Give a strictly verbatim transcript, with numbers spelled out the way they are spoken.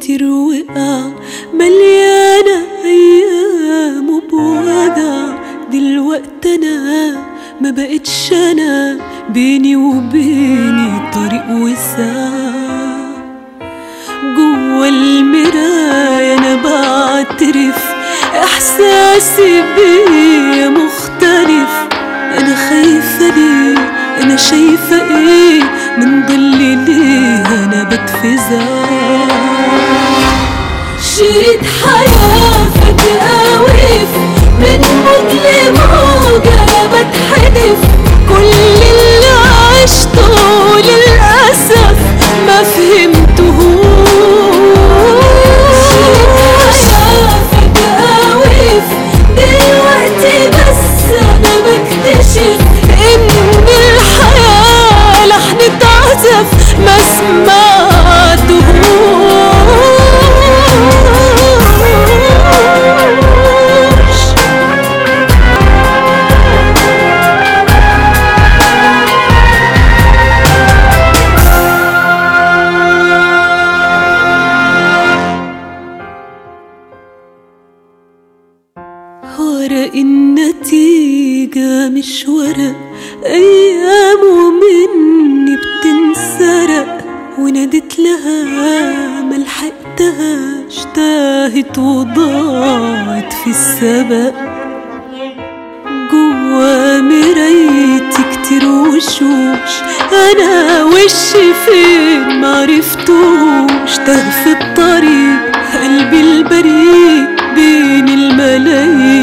كتير وقع، مليانة أيام وبوجع. دلوقتي أنا ما بقتش أنا، بيني وبيني طريق وساع. جوا المراية أنا بعترف إحساسي بيا مختلف. أنا خايفة ليه؟ أنا شايفة إيه؟ من ضلي ليه أنا بتفزع؟ شريط حياة فجأة وقف، من موت لموجة بتحدف. كل اللي عشته للأسف ما فهمتهوش. شريط حياة فجأة وقف دلوقتي، بس أنا بكتشف إن الحياة لحن اتعزف ما سمعتهوش. ورق النتيجة مش ورق، أيامه مني بتنسرق. ونادت لها ملحقتهاش، تاهت وضاعت في السبق. جوا مرايتي كتير وشوش، أنا وشي فين معرفتوش. تاه في الطريق قلبي البريء بين الملايين.